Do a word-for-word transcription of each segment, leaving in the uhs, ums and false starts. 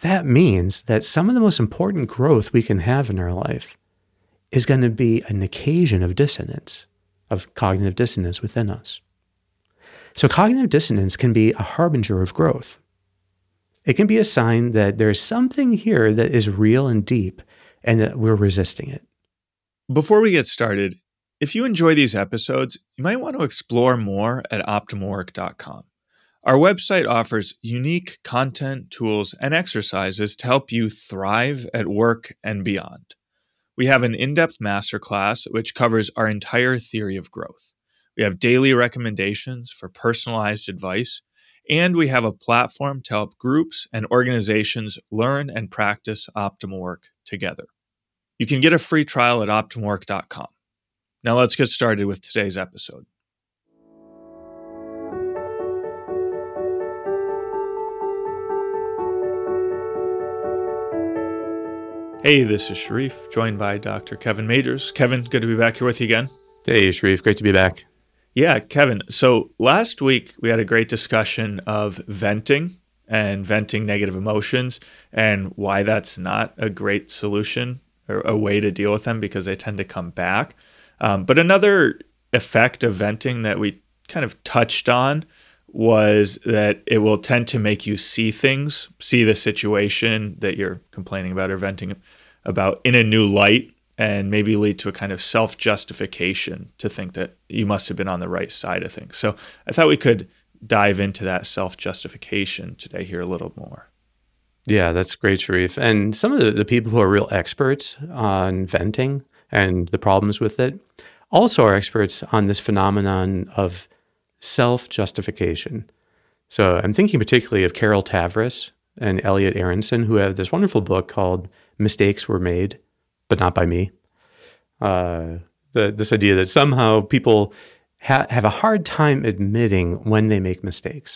that means that some of the most important growth we can have in our life is going to be an occasion of dissonance, of cognitive dissonance within us. So cognitive dissonance can be a harbinger of growth. It can be a sign that there's something here that is real and deep and that we're resisting it. Before we get started, if you enjoy these episodes, you might want to explore more at optimal work dot com. Our website offers unique content, tools, and exercises to help you thrive at work and beyond. We have an in-depth masterclass which covers our entire theory of growth. We have daily recommendations for personalized advice, and we have a platform to help groups and organizations learn and practice optimal work together. You can get a free trial at optimal work dot com. Now let's get started with today's episode. Hey, this is Sharif, joined by Doctor Kevin Majors. Kevin, good to be back here with you again. Hey, Sharif, great to be back. Yeah, Kevin. So last week we had a great discussion of venting and venting negative emotions and why that's not a great solution or a way to deal with them because they tend to come back. Um, but another effect of venting that we kind of touched on was that it will tend to make you see things, see the situation that you're complaining about or venting about in a new light, and maybe lead to a kind of self-justification to think that you must have been on the right side of things. So I thought we could dive into that self-justification today here a little more. Yeah, that's great, Sharif. And some of the, the people who are real experts on venting and the problems with it also are experts on this phenomenon of self-justification. So I'm thinking particularly of Carol Tavris and Elliot Aronson, who have this wonderful book called Mistakes Were Made, but Not by Me. Uh, the, this idea that somehow people ha- have a hard time admitting when they make mistakes.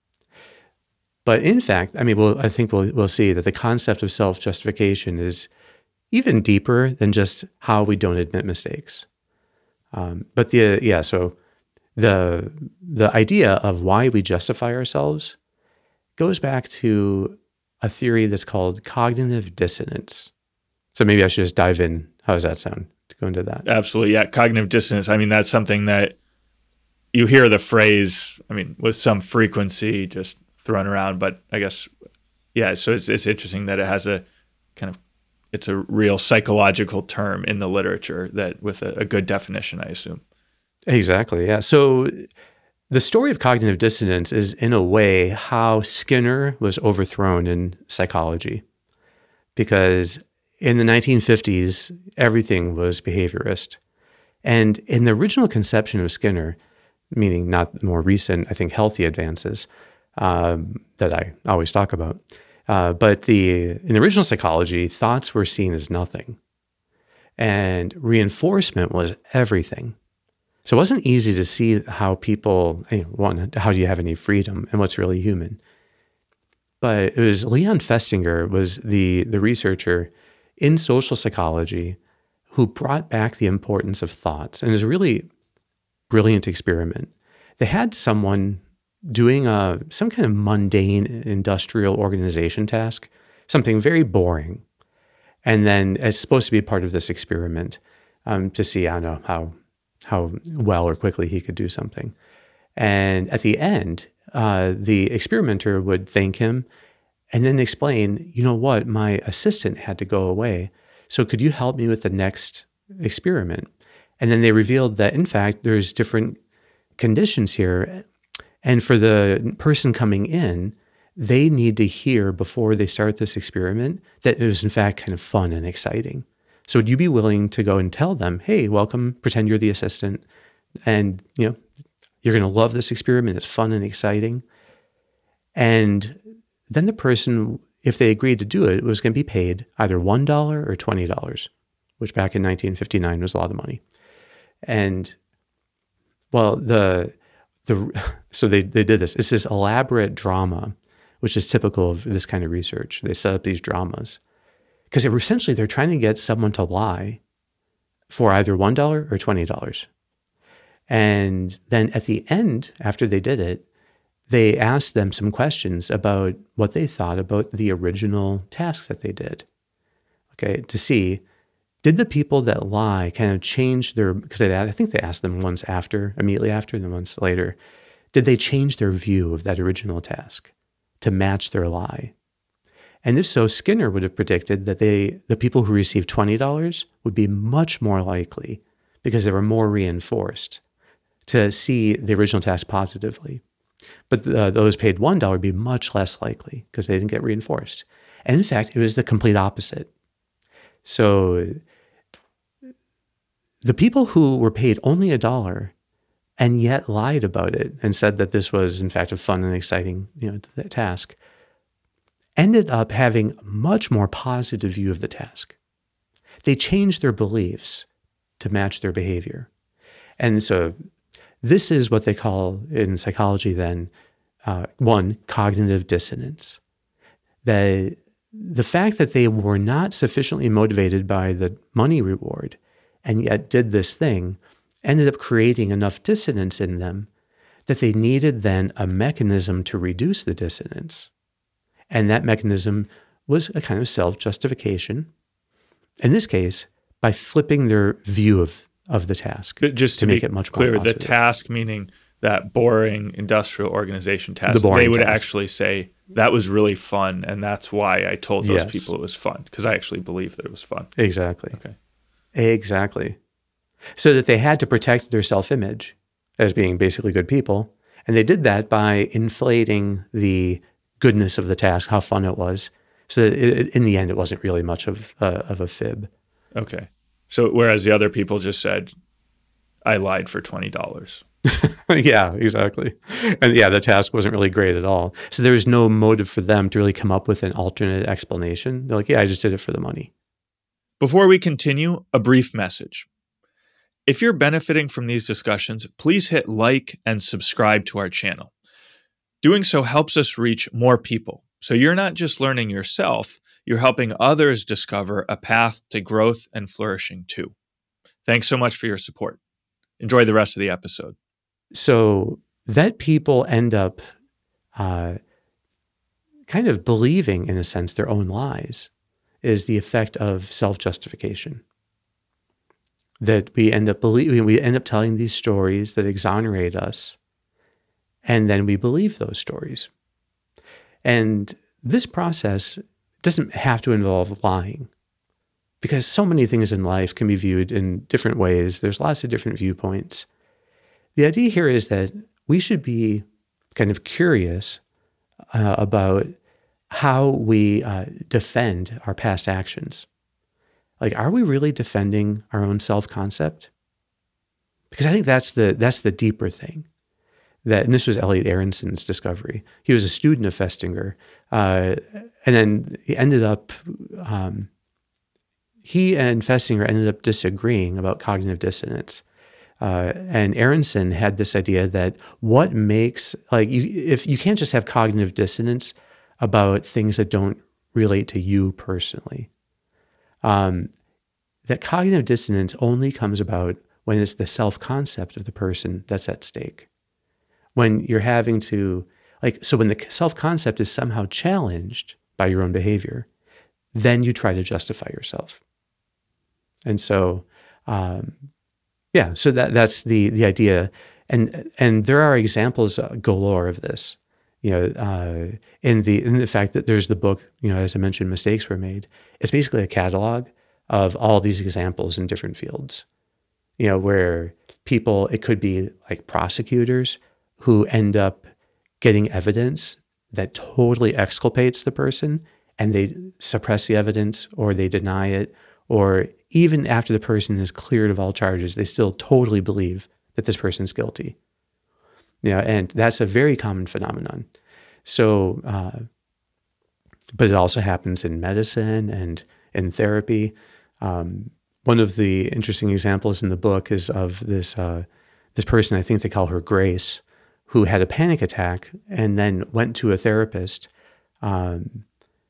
But in fact, I mean, we'll, I think we'll, we'll see that the concept of self-justification is even deeper than just how we don't admit mistakes. Um, but the yeah, so the the idea of why we justify ourselves goes back to a theory that's called cognitive dissonance. So maybe I should just dive in. How does that sound to go into that? Absolutely, yeah. Cognitive dissonance. I mean, that's something that you hear the phrase, I mean, with some frequency just thrown around, but I guess, yeah, so it's it's interesting that it has a kind of, it's a real psychological term in the literature that with a, a good definition, I assume. Exactly, yeah. So the story of cognitive dissonance is, in a way, how Skinner was overthrown in psychology. Because in the nineteen fifties, everything was behaviorist. And in the original conception of Skinner, meaning not more recent, I think, healthy advances um, that I always talk about, uh, but the in the original psychology, thoughts were seen as nothing. And reinforcement was everything. So it wasn't easy to see how people, you know, one, how do you have any freedom and what's really human? But it was Leon Festinger was the, the researcher in social psychology who brought back the importance of thoughts. And it was a really brilliant experiment. They had someone doing a, some kind of mundane industrial organization task, something very boring. And then it's supposed to be part of this experiment um, to see, I don't know, how how well or quickly he could do something. And at the end, uh, the experimenter would thank him and then explain, you know what, my assistant had to go away. So could you help me with the next experiment? And then they revealed that, in fact, there's different conditions here. And for the person coming in, they need to hear before they start this experiment that it was, in fact, kind of fun and exciting. So would you be willing to go and tell them, hey, welcome, pretend you're the assistant, and you know, you're going to love this experiment. It's fun and exciting. And then the person, if they agreed to do it, was going to be paid either one dollar or twenty dollars, which back in nineteen fifty-nine was a lot of money. And well, the the so they, they did this. It's this elaborate drama, which is typical of this kind of research. They set up these dramas. Because essentially they're trying to get someone to lie for either one dollar or twenty dollars. And then at the end, after they did it, they asked them some questions about what they thought about the original tasks that they did. Okay, to see, did the people that lie kind of change their, because I think they asked them once after, immediately after, and then once later, did they change their view of that original task to match their lie? And if so, Skinner would have predicted that they, the people who received twenty dollars would be much more likely, because they were more reinforced, to see the original task positively. But uh, those paid one dollar would be much less likely because they didn't get reinforced. And in fact, it was the complete opposite. So the people who were paid only a dollar and yet lied about it and said that this was, in fact, a fun and exciting, you know, task, ended up having a much more positive view of the task. They changed their beliefs to match their behavior. And so this is what they call in psychology then, uh, one, cognitive dissonance. The, the fact that they were not sufficiently motivated by the money reward and yet did this thing ended up creating enough dissonance in them that they needed then a mechanism to reduce the dissonance. And that mechanism was a kind of self-justification. In this case, by flipping their view of, of the task. But just to, to make it much clearer, the task meaning that boring industrial organization task, the they would task. actually say, that was really fun, and that's why I told those yes. people it was fun, because I actually believed that it was fun. Exactly. Okay. Exactly. So that they had to protect their self-image as being basically good people, and they did that by inflating the goodness of the task, how fun it was, so that it, in the end, it wasn't really much of, uh, of a fib. Okay. So whereas the other people just said, I lied for twenty dollars. Yeah, exactly. And yeah, the task wasn't really great at all. So there was no motive for them to really come up with an alternate explanation. They're like, yeah, I just did it for the money. Before we continue, a brief message. If you're benefiting from these discussions, please hit like and subscribe to our channel. Doing so helps us reach more people. So you're not just learning yourself, you're helping others discover a path to growth and flourishing too. Thanks so much for your support. Enjoy the rest of the episode. So that people end up uh, kind of believing, in a sense, their own lies is the effect of self-justification. That we end up believing, we end up telling these stories that exonerate us, and then we believe those stories. And this process doesn't have to involve lying, because so many things in life can be viewed in different ways. There's lots of different viewpoints. The idea here is that we should be kind of curious uh, about how we uh, defend our past actions. Like, are we really defending our own self-concept? Because I think that's the that's the deeper thing. That, and this was Elliot Aronson's discovery. He was a student of Festinger, uh, and then he ended up, um, he and Festinger ended up disagreeing about cognitive dissonance. Uh, and Aronson had this idea that what makes, like, you, if you can't just have cognitive dissonance about things that don't relate to you personally. Um, that cognitive dissonance only comes about when it's the self-concept of the person that's at stake. When you're having to, like, so when the self-concept is somehow challenged by your own behavior, then you try to justify yourself. And so, um, yeah, so that that's the the idea. And and there are examples uh, galore of this. You know, uh, in the in the fact that there's the book, you know, as I mentioned, Mistakes Were Made. It's basically a catalog of all these examples in different fields. You know, where people, it could be like prosecutors who end up getting evidence that totally exculpates the person, and they suppress the evidence or they deny it, or even after the person is cleared of all charges, they still totally believe that this person is guilty. You know, and that's a very common phenomenon. So, uh, but it also happens in medicine and in therapy. Um, one of the interesting examples in the book is of this uh, this person, I think they call her Grace, who had a panic attack and then went to a therapist, um,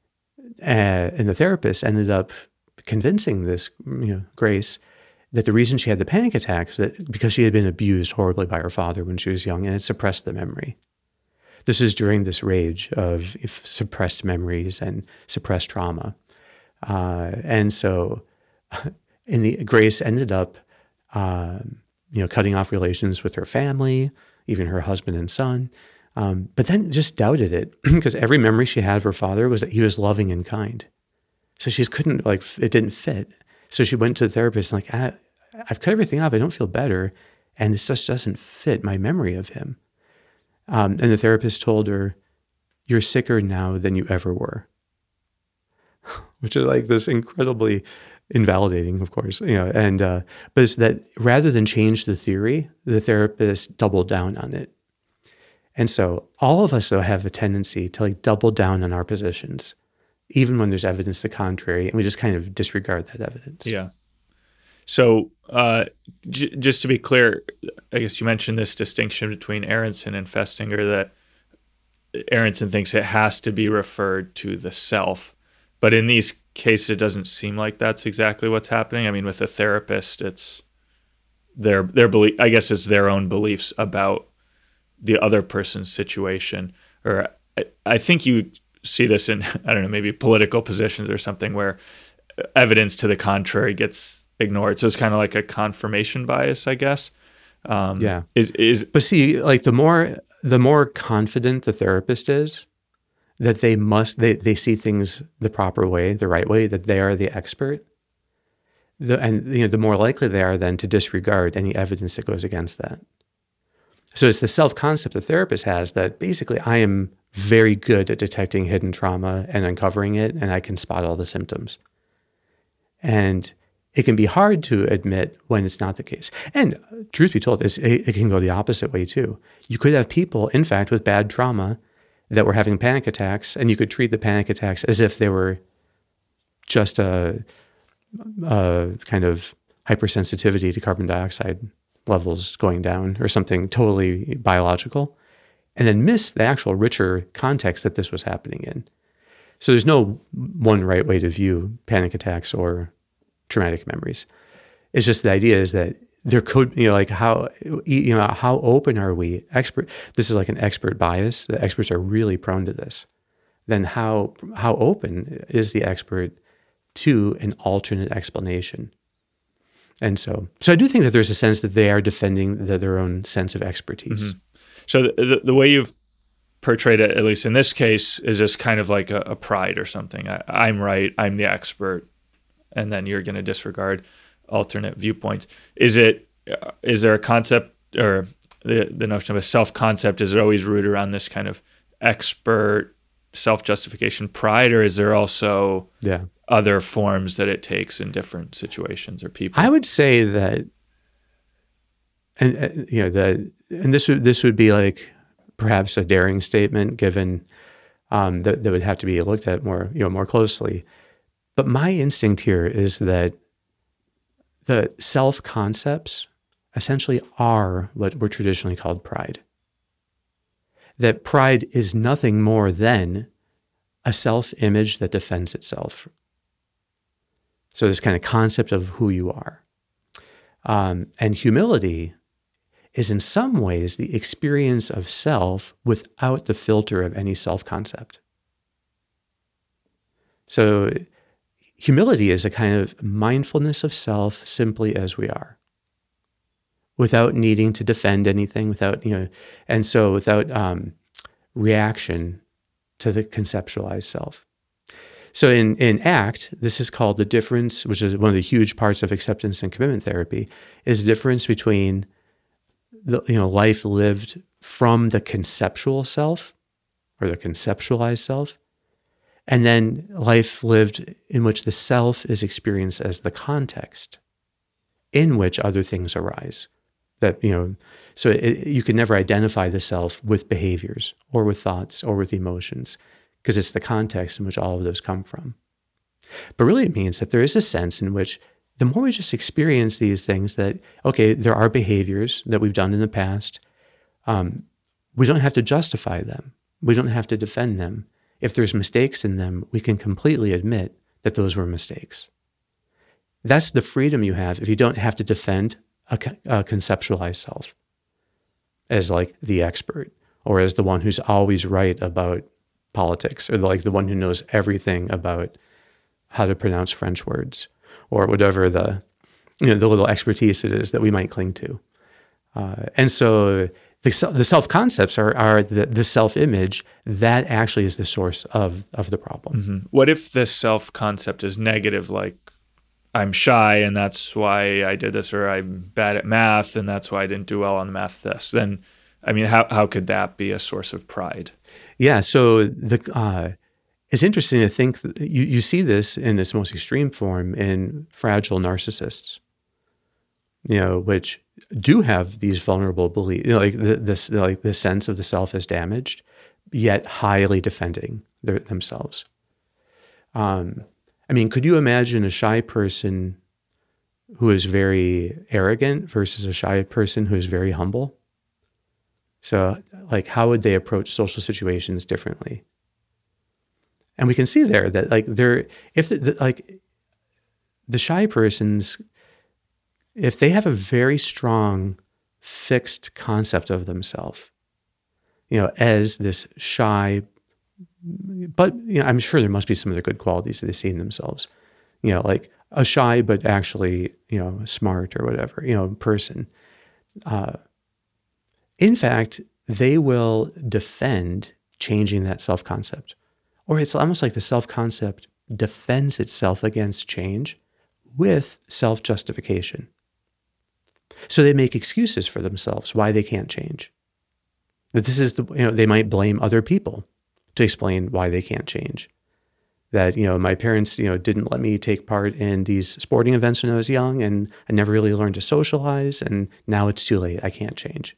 and the therapist ended up convincing this, you know, Grace, that the reason she had the panic attacks that because she had been abused horribly by her father when she was young, and it suppressed the memory. This is during this rage of if suppressed memories and suppressed trauma. Uh, and so in the Grace ended up, um, you know, cutting off relations with her family, even her husband and son, um, but then just doubted it because every memory she had of her father was that he was loving and kind. So she just couldn't, like, it didn't fit. So she went to the therapist and like, I, I've cut everything off. I don't feel better. And this just doesn't fit my memory of him. Um, and the therapist told her, you're sicker now than you ever were, which is like this incredibly invalidating, of course, you know, and, uh, but it's that rather than change the theory, the therapist doubled down on it. And so all of us, though, have a tendency to like double down on our positions, even when there's evidence to the contrary, and we just kind of disregard that evidence. Yeah. So uh, j- just to be clear, I guess you mentioned this distinction between Aronson and Festinger, that Aronson thinks it has to be referred to the self. But in these cases, it doesn't seem like that's exactly what's happening. I mean, with a therapist, it's their their belief. I guess it's their own beliefs about the other person's situation. Or I, I think you see this in, I don't know, maybe political positions or something where evidence to the contrary gets ignored. So it's kind of like a confirmation bias, I guess. Um, yeah. Is is but see, like the more the more confident the therapist is that they must they they see things the proper way, the right way, that they are the expert, the and you know the more likely they are then to disregard any evidence that goes against that. So it's the self-concept the therapist has that basically I am very good at detecting hidden trauma and uncovering it, and I can spot all the symptoms. And it can be hard to admit when it's not the case. And truth be told, it's, it, it can go the opposite way too. You could have people, in fact, with bad trauma that were having panic attacks, and you could treat the panic attacks as if they were just a, a kind of hypersensitivity to carbon dioxide levels going down or something totally biological, and then miss the actual richer context that this was happening in. So there's no one right way to view panic attacks or traumatic memories. It's just the idea is that there could, you know, like how, you know, how open are we? Expert. This is like an expert bias. The experts are really prone to this. Then how how open is the expert to an alternate explanation? And so, so I do think that there's a sense that they are defending the, their own sense of expertise. Mm-hmm. So the, the, the way you've portrayed it, at least in this case, is this kind of like a, a pride or something. I, I'm right. I'm the expert. And then you're going to disregard alternate viewpoints. Is it, uh, is there a concept or the, the notion of a self-concept, is it always rooted around this kind of expert self-justification pride, or is there also yeah. other forms that it takes in different situations or people? I would say that, and uh, you know, the and this would this would be like perhaps a daring statement, given um, that that would have to be looked at more, you know, more closely. But my instinct here is that the self concepts essentially are what were traditionally called pride. That pride is nothing more than a self-image that defends itself. So this kind of concept of who you are. Um, and humility is in some ways the experience of self without the filter of any self-concept. So humility is a kind of mindfulness of self simply as we are, without needing to defend anything, without, you know, and so without um, reaction to the conceptualized self. So in, in ACT, this is called the difference, which is one of the huge parts of acceptance and commitment therapy, is the difference between the, you know, life lived from the conceptual self or the conceptualized self, and then life lived in which the self is experienced as the context in which other things arise. That, you know, so it, you can never identify the self with behaviors or with thoughts or with emotions, because it's the context in which all of those come from. But really it means that there is a sense in which the more we just experience these things that, okay, there are behaviors that we've done in the past, um, we don't have to justify them. We don't have to defend them. If there's mistakes in them, we can completely admit that those were mistakes. That's the freedom you have if you don't have to defend a, a conceptualized self as like the expert, or as the one who's always right about politics, or like the one who knows everything about how to pronounce French words, or whatever the, you know, the little expertise it is that we might cling to. Uh, and so the, the self-concepts are, are the, the self-image that actually is the source of, of the problem. Mm-hmm. What if the self-concept is negative, like I'm shy and that's why I did this, or I'm bad at math and that's why I didn't do well on the math test? Then, I mean, how, how could that be a source of pride? Yeah, so the uh, it's interesting to think that you, you see this in its most extreme form in fragile narcissists, you know, which do have these vulnerable beliefs, you know, like the, this, like the sense of the self is damaged, yet highly defending their, themselves. Um, I mean, could you imagine a shy person who is very arrogant versus a shy person who is very humble? So, like, how would they approach social situations differently? And we can see there that, like, they're if the, the, like the shy persons, if they have a very strong, fixed concept of themselves, you know, as this shy, but you know, I'm sure there must be some other good qualities that they see in themselves, you know, like a shy but actually, you know, smart or whatever, you know, person. Uh, in fact, they will defend changing that self-concept, or it's almost like the self-concept defends itself against change with self-justification. So they make excuses for themselves why they can't change. That this is the, you know, they might blame other people to explain why they can't change. That, you know, my parents, you know, didn't let me take part in these sporting events when I was young, and I never really learned to socialize, and now it's too late, I can't change.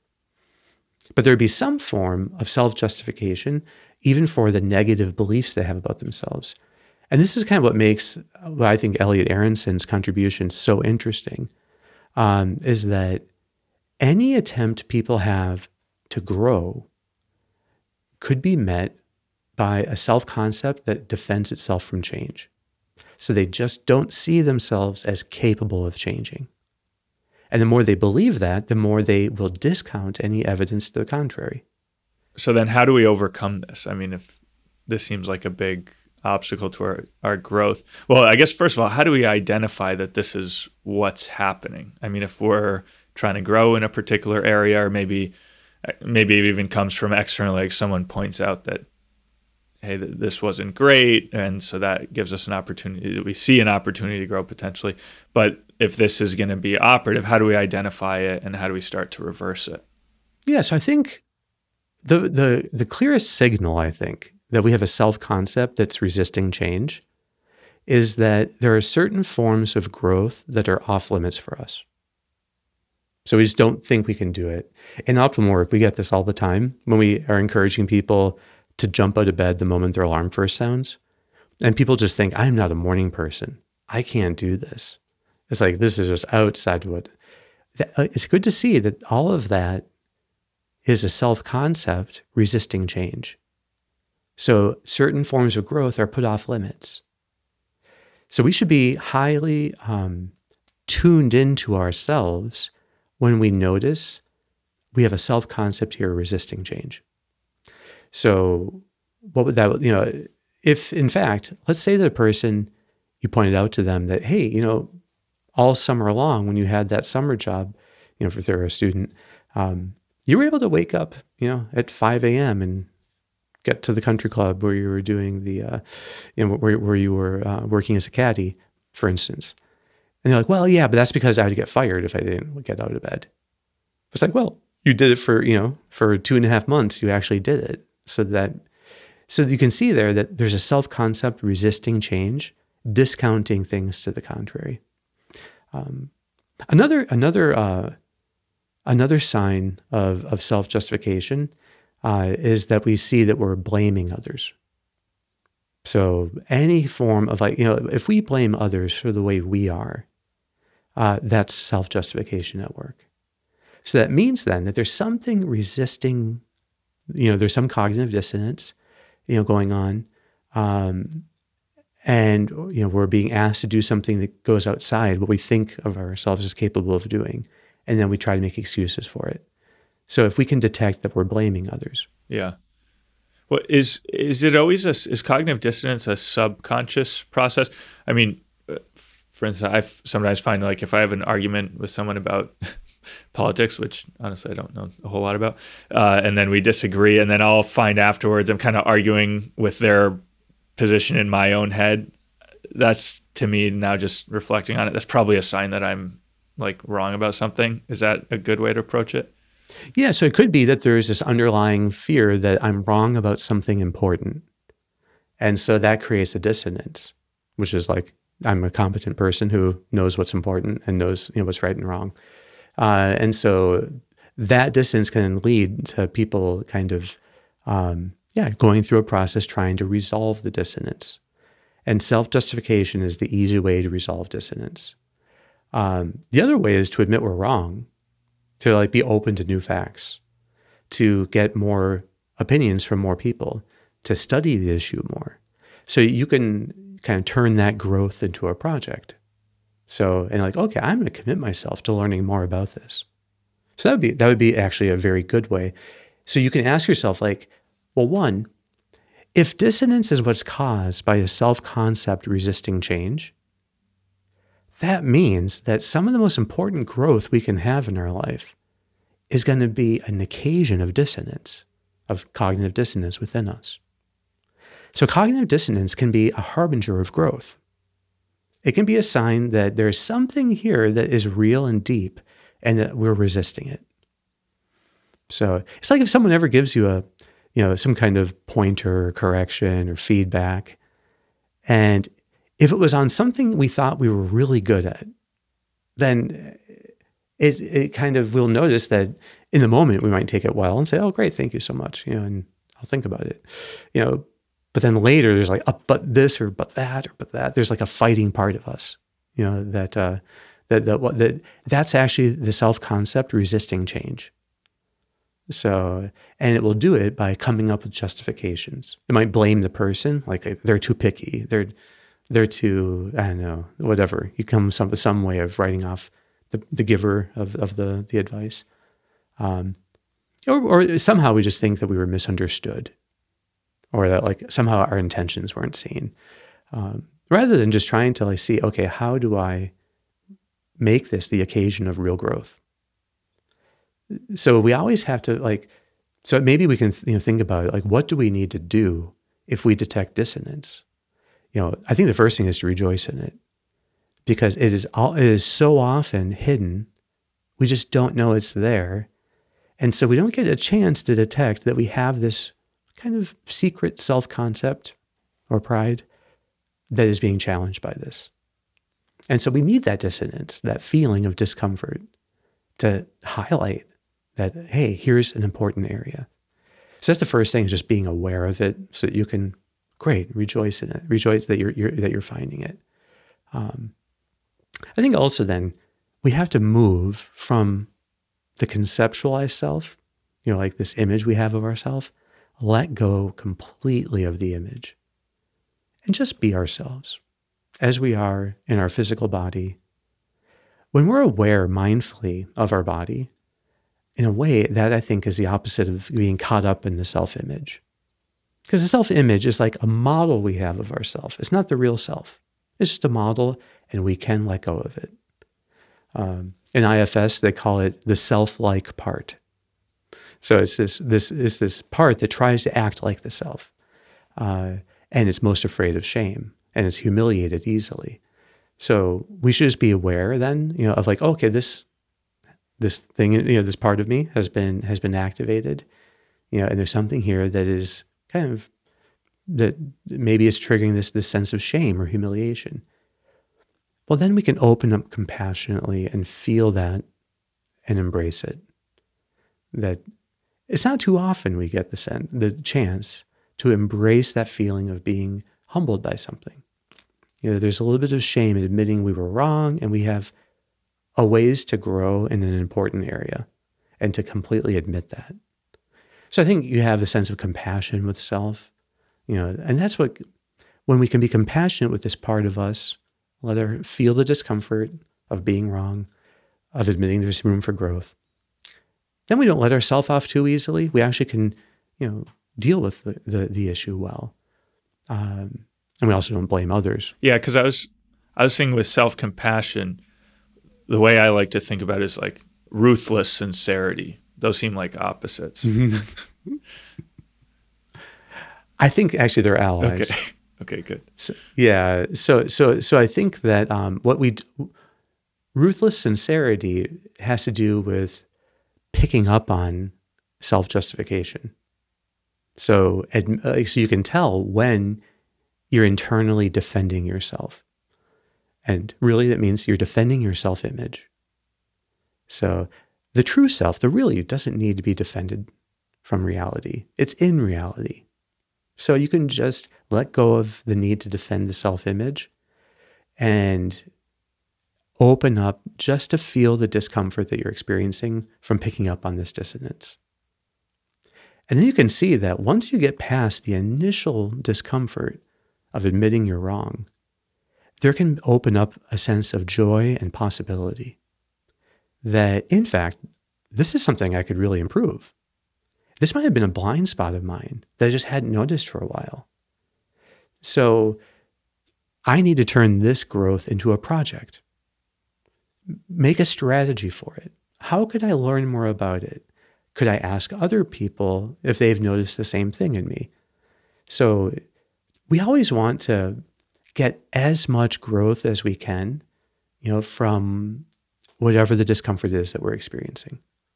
But there'd be some form of self-justification, even for the negative beliefs they have about themselves. And this is kind of what makes, what I think Elliot Aronson's contribution so interesting, um, is that any attempt people have to grow could be met by a self-concept that defends itself from change. So they just don't see themselves as capable of changing. And the more they believe that, the more they will discount any evidence to the contrary. So then how do we overcome this? I mean, if this seems like a big obstacle to our, our growth, well, I guess first of all, how do we identify that this is what's happening? I mean, if we're trying to grow in a particular area, or maybe maybe it even comes from external, like someone points out that, hey, th- this wasn't great, and so that gives us an opportunity, we see an opportunity to grow potentially. But if this is going to be operative, how do we identify it, and how do we start to reverse it? Yeah, so I think the the the clearest signal, I think, that we have a self-concept that's resisting change is that there are certain forms of growth that are off limits for us. So we just don't think we can do it. In Optimal Work, we get this all the time when we are encouraging people to jump out of bed the moment their alarm first sounds. And people just think, I'm not a morning person. I can't do this. It's like, this is just outside what... It's good to see that all of that is a self-concept resisting change. So certain forms of growth are put off limits. So we should be highly um, tuned into ourselves when we notice we have a self-concept here resisting change. So what would that, you know, if in fact, let's say that a person, you pointed out to them that, hey, you know, all summer long when you had that summer job, you know, if they're a student, um, you were able to wake up, you know, at five a.m. and get to the country club where you were doing the, uh, you know, where, where you were uh, working as a caddy, for instance. And they're like, well, yeah, but that's because I would get fired if I didn't get out of bed. It's like, well, you did it for, you know, for two and a half months, you actually did it. So that, so you can see there that there's a self-concept resisting change, discounting things to the contrary. Um, another, another, uh, another sign of, of self-justification uh, is that we see that we're blaming others. So any form of, like, you know, if we blame others for the way we are, uh, that's self-justification at work. So that means then that there's something resisting, you know, there's some cognitive dissonance, you know, going on. Um, and, you know, we're being asked to do something that goes outside what we think of ourselves as capable of doing. And then we try to make excuses for it. So if we can detect that we're blaming others. Yeah. Well, is is it always a, is cognitive dissonance a subconscious process? I mean, uh, for instance, I sometimes find like if I have an argument with someone about politics, which honestly I don't know a whole lot about, uh, and then we disagree, and then I'll find afterwards I'm kind of arguing with their position in my own head. That's, to me, now just reflecting on it, that's probably a sign that I'm like wrong about something. Is that a good way to approach it? Yeah, so it could be that there's this underlying fear that I'm wrong about something important. And so that creates a dissonance, which is like, I'm a competent person who knows what's important and knows, you know, what's right and wrong. Uh, and so that dissonance can lead to people kind of, um, yeah, going through a process trying to resolve the dissonance. And self-justification is the easy way to resolve dissonance. Um, the other way is to admit we're wrong, to like be open to new facts, to get more opinions from more people, to study the issue more. So you can kind of turn that growth into a project. So, and like, okay, I'm going to commit myself to learning more about this. So that would be, that would be actually a very good way. So you can ask yourself like, well, one, if dissonance is what's caused by a self-concept resisting change, that means that some of the most important growth we can have in our life is going to be an occasion of dissonance, of cognitive dissonance within us. So cognitive dissonance can be a harbinger of growth. It can be a sign that there's something here that is real and deep and that we're resisting it. So it's like if someone ever gives you a, you know, some kind of pointer or correction or feedback, and if it was on something we thought we were really good at, then it it kind of, we'll notice that in the moment we might take it well and say, oh, great, thank you so much, you know, and I'll think about it, you know. But then later there's like, oh, but this or but that or but that. There's like a fighting part of us, you know, that uh, that that what that that's actually the self-concept resisting change. So, and it will do it by coming up with justifications. It might blame the person, like they're too picky, they're they're too, I don't know, whatever. You come some some way of writing off the, the giver of, of the the advice, um, or or somehow we just think that we were misunderstood, or that like somehow our intentions weren't seen, um, rather than just trying to like see, okay, how do I make this the occasion of real growth? So we always have to like, so maybe we can you know think about it like, what do we need to do if we detect dissonance? You know, I think the first thing is to rejoice in it, because it is all it is so often hidden. We just don't know it's there, and so we don't get a chance to detect that we have this kind of secret self-concept or pride that is being challenged by this. And so we need that dissonance, that feeling of discomfort, to highlight that, hey, here's an important area. So that's the first thing, is just being aware of it so that you can, great, rejoice in it. Rejoice that you're, you're that you're finding it. Um, I think also then we have to move from the conceptualized self, you know, like this image we have of ourselves, let go completely of the image and just be ourselves as we are in our physical body. When we're aware mindfully of our body, in a way that I think is the opposite of being caught up in the self-image. Because the self-image is like a model we have of ourselves. It's not the real self. It's just a model, and we can let go of it. Um, in I F S, they call it the self-like part. So it's this this is this part that tries to act like the self, uh, and it's most afraid of shame, and it's humiliated easily. So we should just be aware then, you know, of like, okay, this this thing, you know, this part of me has been has been activated, you know, and there's something here that is kind of that maybe is triggering this this sense of shame or humiliation. Well, then we can open up compassionately and feel that and embrace it. That it's not too often we get the sense, the chance to embrace that feeling of being humbled by something. You know, there's a little bit of shame in admitting we were wrong, and we have a ways to grow in an important area, and to completely admit that. So I think you have the sense of compassion with self, you know, and that's what, when we can be compassionate with this part of us, let her feel the discomfort of being wrong, of admitting there's room for growth, then we don't let ourselves off too easily. We actually can, you know, deal with the, the, the issue well. Um, and we also don't blame others. Yeah, because I was I was thinking with self-compassion, the way I like to think about it is like ruthless sincerity. Those seem like opposites. I think actually they're allies. Okay. Okay, good. So, yeah. So so so I think that um, what we d- ruthless sincerity has to do with picking up on self-justification. So ad- uh, so you can tell when you're internally defending yourself. And really that means you're defending your self-image. So the true self, the real you, doesn't need to be defended from reality. It's in reality. So you can just let go of the need to defend the self-image and open up just to feel the discomfort that you're experiencing from picking up on this dissonance. And then you can see that once you get past the initial discomfort of admitting you're wrong, there can open up a sense of joy and possibility that, in fact, this is something I could really improve. This might have been a blind spot of mine that I just hadn't noticed for a while. So I need to turn this growth into a project. Make a strategy for it. How could I learn more about it? Could I ask other people if they've noticed the same thing in me? So we always want to get as much growth as we can, you know, from whatever the discomfort is that we're experiencing.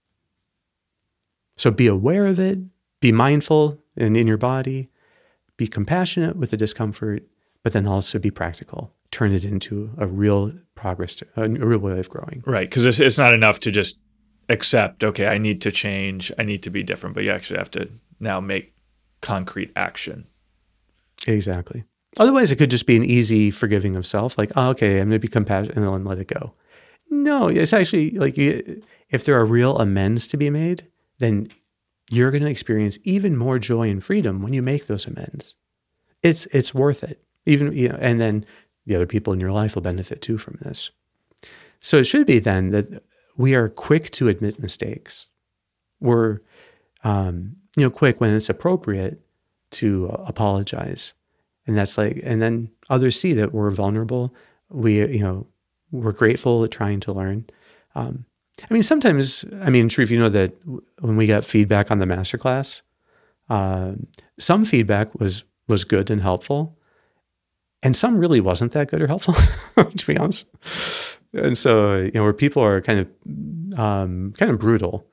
So be aware of it, be mindful and in your body, be compassionate with the discomfort, but then also be practical. Turn it into a real progress, to, a real way of growing. Right, because it's, it's not enough to just accept, okay, I need to change, I need to be different, but you actually have to now make concrete action. Exactly. Otherwise, it could just be an easy forgiving of self, like, oh, okay, I'm going to be compassionate and then let it go. No, it's actually like you, if there are real amends to be made, then you're going to experience even more joy and freedom when you make those amends. It's it's worth it. Even, you know, and then the other people in your life will benefit too from this. So it should be then that we are quick to admit mistakes. We're um, you know quick when it's appropriate to uh, apologize, and that's like, and then others see that we're vulnerable. We you know we're grateful at trying to learn. Um, I mean, sometimes, I mean, Sharif, you know that when we got feedback on the masterclass, uh, some feedback was was good and helpful, and some really wasn't that good or helpful, to be honest. And so, you know, where people are kind of um, kind of brutal,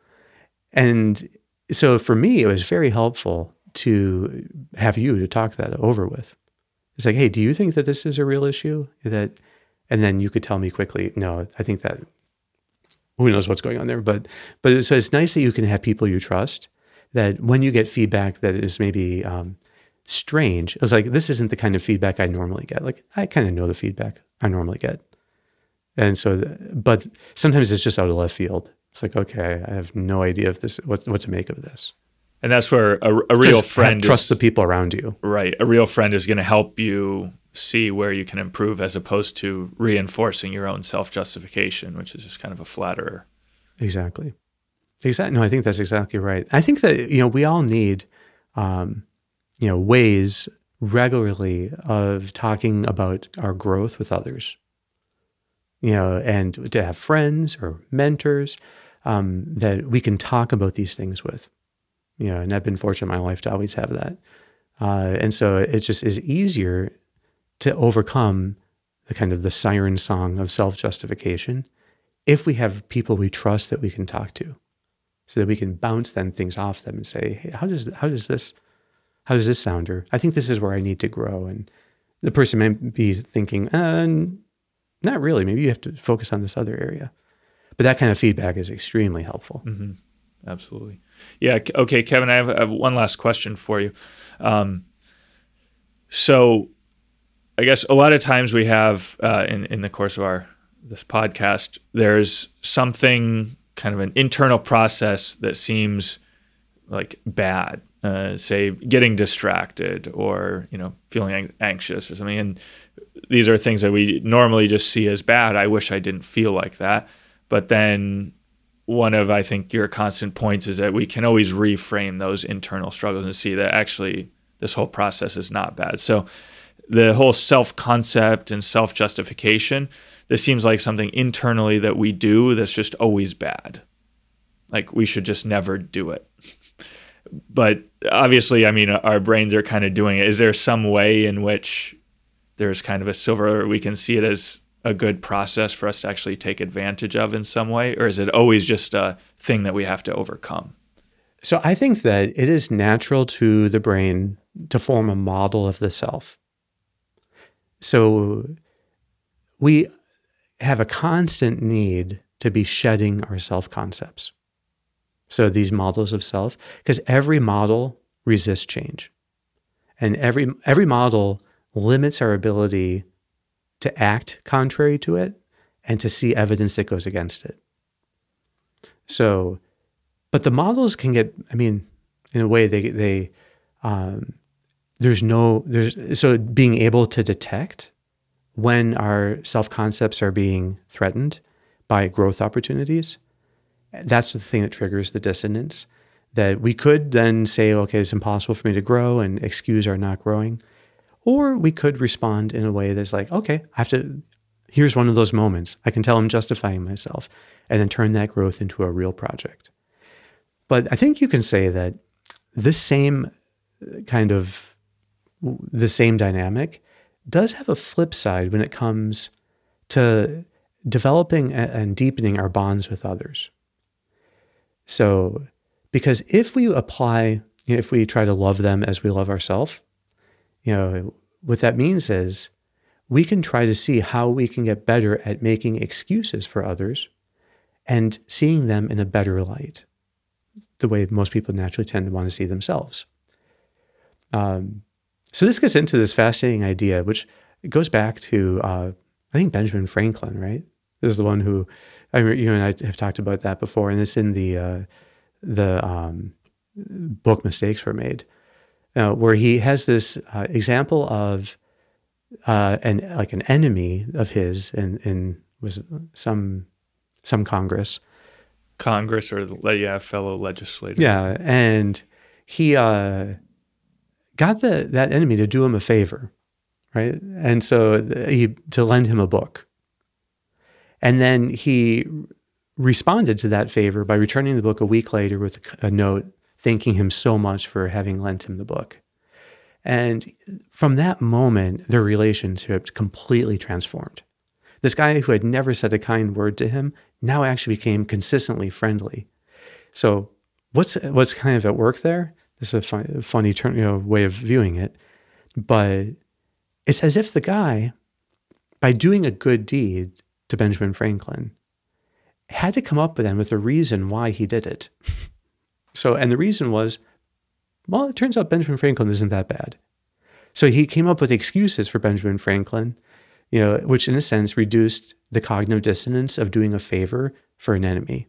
and so for me, it was very helpful to have you to talk that over with. It's like, hey, do you think that this is a real issue? That, and then you could tell me quickly, no, I think that. Who knows what's going on there, but but so it's nice that you can have people you trust, that when you get feedback that is maybe um, strange, it's like, this isn't the kind of feedback I normally get. Like, I kind of know the feedback I normally get. And so, but sometimes it's just out of left field. It's like, okay, I have no idea if this, what, what to make of this. And that's where a, a real Just friend have, trust is, the people around you. Right. A real friend is going to help you see where you can improve, as opposed to reinforcing your own self-justification, which is just kind of a flatterer. Exactly. Exactly. No, I think that's exactly right. I think that, you know, we all need, um, you know, ways regularly of talking about our growth with others, you know, and to have friends or mentors um, that we can talk about these things with, you know, and I've been fortunate in my life to always have that. Uh, and so it just is easier to overcome the kind of the siren song of self-justification if we have people we trust that we can talk to, so that we can bounce then things off them and say, hey, how does how does this how does this sound? Or I think this is where I need to grow. And the person might be thinking, uh, not really. Maybe you have to focus on this other area. But that kind of feedback is extremely helpful. Mm-hmm. Absolutely. Yeah. Okay, Kevin, I have, I have one last question for you. Um, so I guess a lot of times we have uh, in, in the course of our this podcast, there's something, kind of an internal process that seems like bad, uh, say getting distracted or, you know, feeling ang- anxious or something. And these are things that we normally just see as bad. I wish I didn't feel like that. But then one of, I think, your constant points is that we can always reframe those internal struggles and see that actually this whole process is not bad. So the whole self-concept and self-justification, this seems like something internally that we do that's just always bad. Like we should just never do it. But obviously, I mean, our brains are kind of doing it. Is there some way in which there's kind of a silver, we can see it as a good process for us to actually take advantage of in some way? Or is it always just a thing that we have to overcome? So I think that it is natural to the brain to form a model of the self. So we have a constant need to be shedding our self-concepts. So these models of self, because every model resists change. And every every model limits our ability to act contrary to it and to see evidence that goes against it. So, but the models can get, I mean, in a way, they, they um, there's no, there's, so being able to detect when our self-concepts are being threatened by growth opportunities, that's the thing that triggers the dissonance. That we could then say, okay, it's impossible for me to grow and excuse our not growing. Or we could respond in a way that's like, okay, I have to, here's one of those moments. I can tell I'm justifying myself and then turn that growth into a real project. But I think you can say that this same kind of, the same dynamic does have a flip side when it comes to developing and deepening our bonds with others. So, because if we apply, you know, if we try to love them as we love ourselves, you know, what that means is we can try to see how we can get better at making excuses for others and seeing them in a better light, the way most people naturally tend to want to see themselves. Um, so this gets into this fascinating idea, which goes back to, uh, I think, Benjamin Franklin, right? This is the one who, I remember you and I have talked about that before, and it's in the uh, the um, book Mistakes Were Made, uh, where he has this uh, example of uh, an like an enemy of his in, in was some some Congress, Congress or yeah, fellow legislator. yeah, and he uh, got the that enemy to do him a favor, right? And so he to lend him a book. And then he responded to that favor by returning the book a week later with a note thanking him so much for having lent him the book. And from that moment, their relationship completely transformed. This guy who had never said a kind word to him now actually became consistently friendly. So what's what's kind of at work there? This is a fun, funny turn, you know, way of viewing it. But it's as if the guy, by doing a good deed to Benjamin Franklin, had to come up with then with a reason why he did it. So, and the reason was, well, it turns out Benjamin Franklin isn't that bad. So he came up with excuses for Benjamin Franklin, you know, which in a sense reduced the cognitive dissonance of doing a favor for an enemy.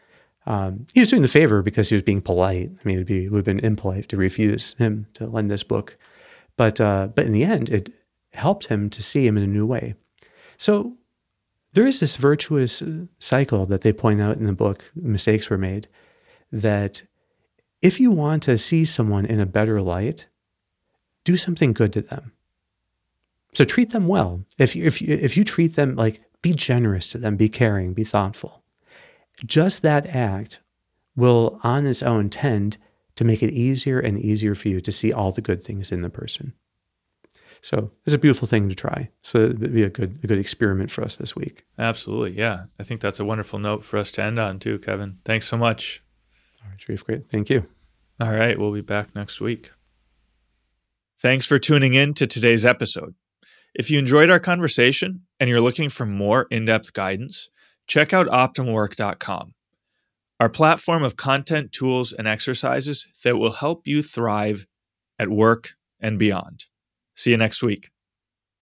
Um, he was doing the favor because he was being polite. I mean, it'd be, it would have been impolite to refuse him to lend this book. But, uh, but in the end, it helped him to see him in a new way. So there is this virtuous cycle that they point out in the book, Mistakes Were Made, that if you want to see someone in a better light, do something good to them. So treat them well. If you, if you, if you treat them, like, be generous to them, be caring, be thoughtful. Just that act will on its own tend to make it easier and easier for you to see all the good things in the person. So it's a beautiful thing to try. So it'd be a good, a good experiment for us this week. Absolutely. Yeah. I think that's a wonderful note for us to end on too, Kevin. Thanks so much. All right, Sharif, great. Thank you. All right. We'll be back next week. Thanks for tuning in to today's episode. If you enjoyed our conversation and you're looking for more in-depth guidance, check out optimal work dot com, our platform of content, tools, and exercises that will help you thrive at work and beyond. See you next week.